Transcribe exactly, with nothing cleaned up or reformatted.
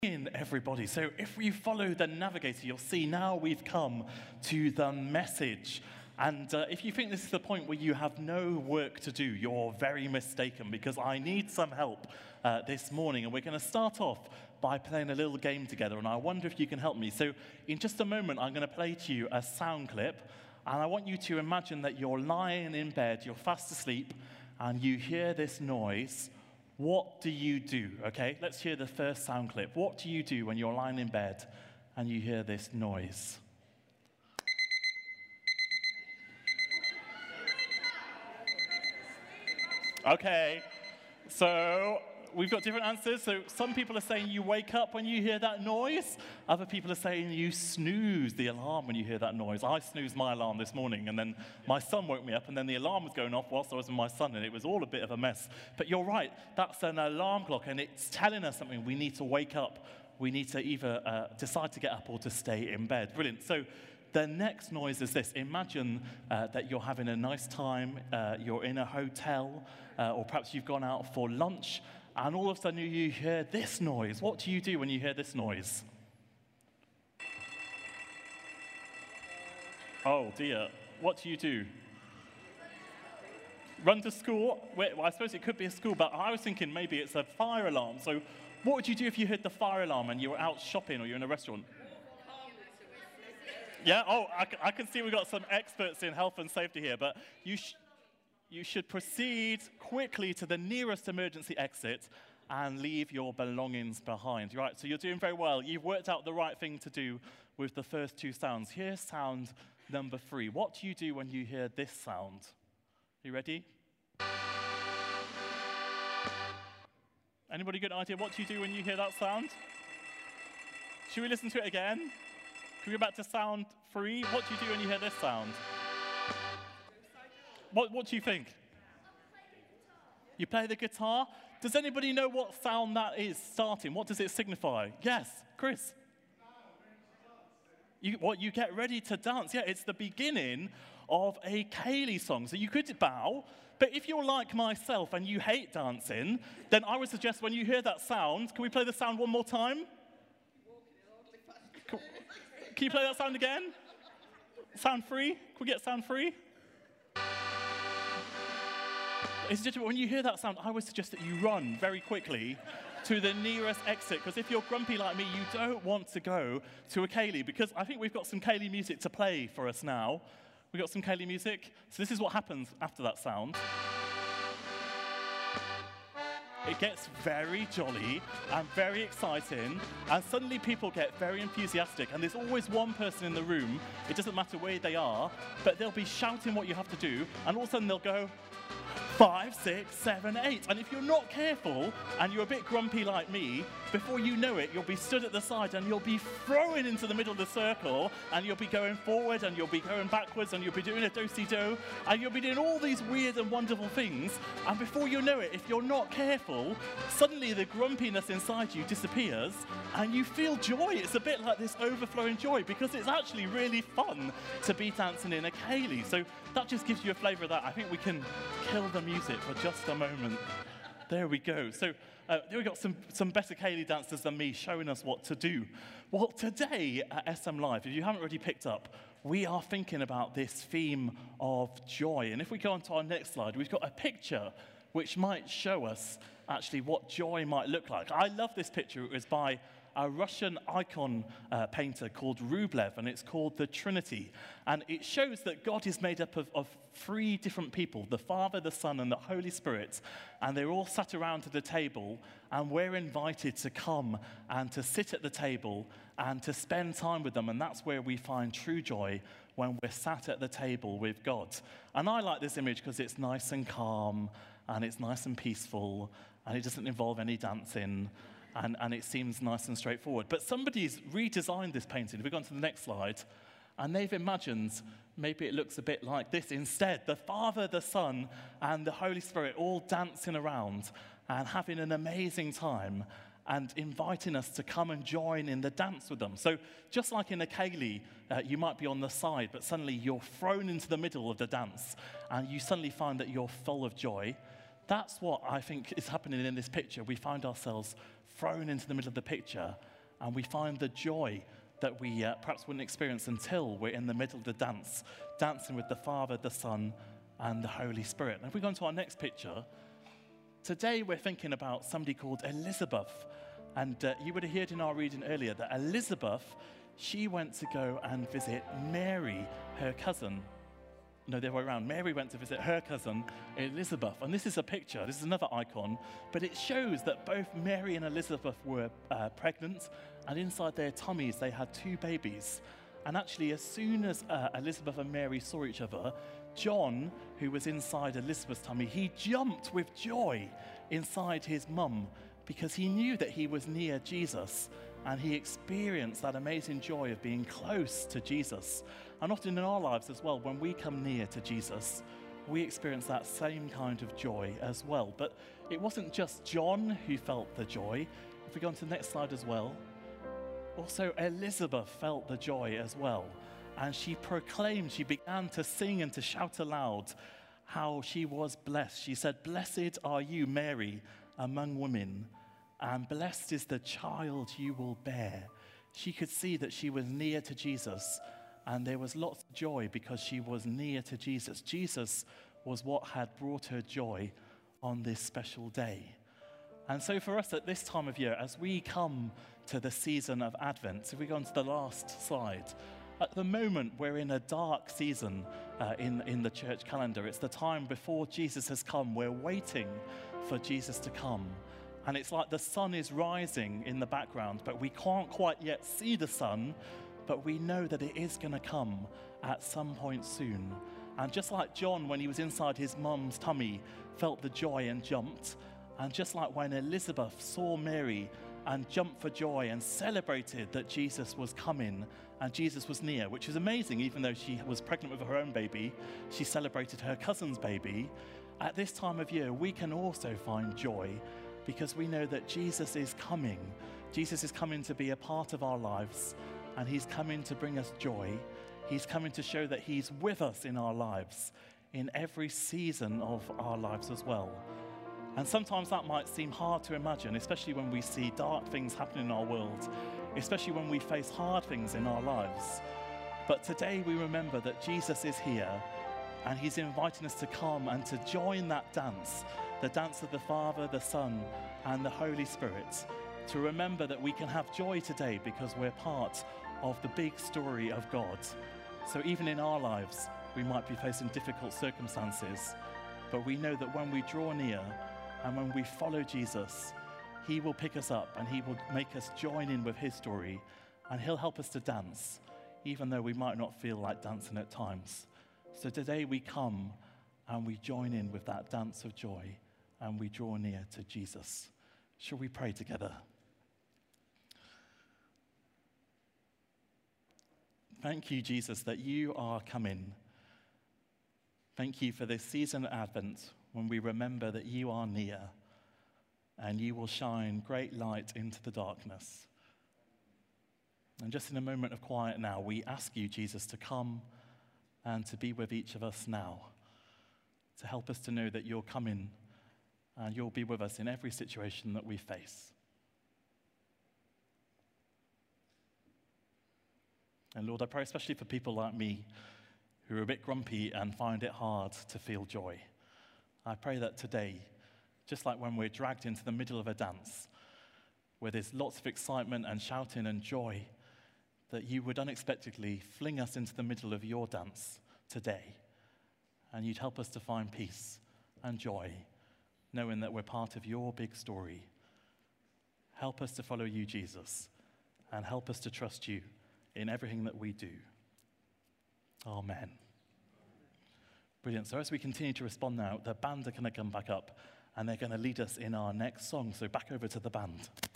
In everybody. So if you follow the navigator, you'll see now we've come to the message. And uh, if you think this is the point where you have no work to do, you're very mistaken, because I need some help uh, this morning. And we're going to start off by playing a little game together. And I wonder if you can help me. So in just a moment, I'm going to play to you a sound clip. And I want you to imagine that you're lying in bed, you're fast asleep, and you hear this noise. What do you do? Okay, let's hear the first sound clip. What do you do when you're lying in bed and you hear this noise? Okay, so we've got different answers. So some people are saying you wake up when you hear that noise. Other people are saying you snooze the alarm when you hear that noise. I snoozed my alarm this morning, and then my son woke me up, and then the alarm was going off whilst I was with my son, and it was all a bit of a mess. But you're right, that's an alarm clock, and it's telling us something. We need to wake up. We need to either uh, decide to get up or to stay in bed. Brilliant. So the next noise is this. Imagine uh, that you're having a nice time, uh, you're in a hotel, uh, or perhaps you've gone out for lunch, and all of a sudden you hear this noise. What do you do when you hear this noise? Oh dear, what do you do? Run to school? Wait, well, I suppose it could be a school, but I was thinking maybe it's a fire alarm. So what would you do if you heard the fire alarm and you were out shopping or you're in a restaurant? Yeah, oh, I, I can see we've got some experts in health and safety here, but you, sh you should proceed quickly to the nearest emergency exit and leave your belongings behind. Right, so you're doing very well. You've worked out the right thing to do with the first two sounds. Here's sound number three. What do you do when you hear this sound? You ready? Anybody got an idea what do you do when you hear that sound? Should we listen to it again? Can we go back to sound three? What do you do when you hear this sound? What, what do you think? You play the guitar? Does anybody know what sound that is starting? What does it signify? Yes, Chris? You, what, you get ready to dance. Yeah, it's the beginning of a Kaylee song. So you could bow, but if you're like myself and you hate dancing, then I would suggest when you hear that sound, can we play the sound one more time? Can, can you play that sound again? Sound three? Can we get sound three? It's just, when you hear that sound, I would suggest that you run very quickly to the nearest exit, because if you're grumpy like me, you don't want to go to a Kaylee, because I think we've got some Kaylee music to play for us now. We've got some Kaylee music. So this is what happens after that sound. It gets very jolly and very exciting, and suddenly people get very enthusiastic, and there's always one person in the room, it doesn't matter where they are, but they'll be shouting what you have to do, and all of a sudden they'll go, five, six, seven, eight. And if you're not careful, and you're a bit grumpy like me, before you know it, you'll be stood at the side, and you'll be throwing into the middle of the circle, and you'll be going forward, and you'll be going backwards, and you'll be doing a do-si-do, and you'll be doing all these weird and wonderful things, and before you know it, if you're not careful, suddenly the grumpiness inside you disappears, and you feel joy. It's a bit like this overflowing joy, because it's actually really fun to be dancing in a Kaylee. So that just gives you a flavour of that. I think we can kill the music for just a moment. There we go. So uh, we've got some, some better Kaylee dancers than me showing us what to do. Well, today at S M Live, if you haven't already picked up, we are thinking about this theme of joy. And if we go on to our next slide, we've got a picture which might show us actually what joy might look like. I love this picture. It was by a Russian icon uh, painter called Rublev, and it's called the Trinity. And it shows that God is made up of, of three different people, the Father, the Son, and the Holy Spirit, and they're all sat around at the table, and we're invited to come and to sit at the table and to spend time with them, and that's where we find true joy, when we're sat at the table with God. And I like this image because it's nice and calm, and it's nice and peaceful, and it doesn't involve any dancing, And, and it seems nice and straightforward. But somebody's redesigned this painting. If we go on to the next slide, and they've imagined maybe it looks a bit like this instead. The Father, the Son, and the Holy Spirit all dancing around and having an amazing time and inviting us to come and join in the dance with them. So just like in a Kaylee, uh, you might be on the side, but suddenly you're thrown into the middle of the dance, and you suddenly find that you're full of joy. That's what I think is happening in this picture. We find ourselves thrown into the middle of the picture, and we find the joy that we uh, perhaps wouldn't experience until we're in the middle of the dance, dancing with the Father, the Son, and the Holy Spirit. And if we go on to our next picture, today we're thinking about somebody called Elizabeth. And uh, you would have heard in our reading earlier that Elizabeth, she went to go and visit Mary, her cousin. No, the other way around. Mary went to visit her cousin, Elizabeth. And this is a picture, this is another icon, but it shows that both Mary and Elizabeth were uh, pregnant, and inside their tummies they had two babies. And actually, as soon as uh, Elizabeth and Mary saw each other, John, who was inside Elizabeth's tummy, he jumped with joy inside his mum because he knew that he was near Jesus, and he experienced that amazing joy of being close to Jesus. And often in our lives as well, when we come near to Jesus, we experience that same kind of joy as well. But it wasn't just John who felt the joy. If we go on to the next slide as well, also Elizabeth felt the joy as well. And she proclaimed, she began to sing and to shout aloud how she was blessed. She said, "Blessed are you, Mary, among women, and blessed is the child you will bear." She could see that she was near to Jesus, and there was lots of joy because she was near to Jesus. Jesus was what had brought her joy on this special day. And so for us at this time of year, as we come to the season of Advent, if we go on to the last slide, at the moment we're in a dark season uh, in, in the church calendar. It's the time before Jesus has come. We're waiting for Jesus to come. And it's like the sun is rising in the background, but we can't quite yet see the sun, but we know that it is going to come at some point soon. And just like John, when he was inside his mum's tummy, felt the joy and jumped, and just like when Elizabeth saw Mary and jumped for joy and celebrated that Jesus was coming and Jesus was near, which is amazing. Even though she was pregnant with her own baby, she celebrated her cousin's baby. At this time of year, we can also find joy because we know that Jesus is coming. Jesus is coming to be a part of our lives, and he's coming to bring us joy. He's coming to show that he's with us in our lives, in every season of our lives as well. And sometimes that might seem hard to imagine, especially when we see dark things happening in our world, especially when we face hard things in our lives. But today we remember that Jesus is here, and he's inviting us to come and to join that dance, the dance of the Father, the Son, and the Holy Spirit, to remember that we can have joy today because we're part of the big story of God. So even in our lives, we might be facing difficult circumstances, but we know that when we draw near and when we follow Jesus, he will pick us up and he will make us join in with his story, and he'll help us to dance, even though we might not feel like dancing at times. So today we come and we join in with that dance of joy, and we draw near to Jesus. Shall we pray together? Thank you, Jesus, that you are coming. Thank you for this season of Advent when we remember that you are near and you will shine great light into the darkness. And just in a moment of quiet now, we ask you, Jesus, to come and to be with each of us now, to help us to know that you're coming and you'll be with us in every situation that we face. And Lord, I pray especially for people like me who are a bit grumpy and find it hard to feel joy. I pray that today, just like when we're dragged into the middle of a dance, where there's lots of excitement and shouting and joy, that you would unexpectedly fling us into the middle of your dance today, and you'd help us to find peace and joy, knowing that we're part of your big story. Help us to follow you, Jesus, and help us to trust you in everything that we do. Amen. Brilliant. So as we continue to respond now, the band are going to come back up, and they're going to lead us in our next song. So back over to the band.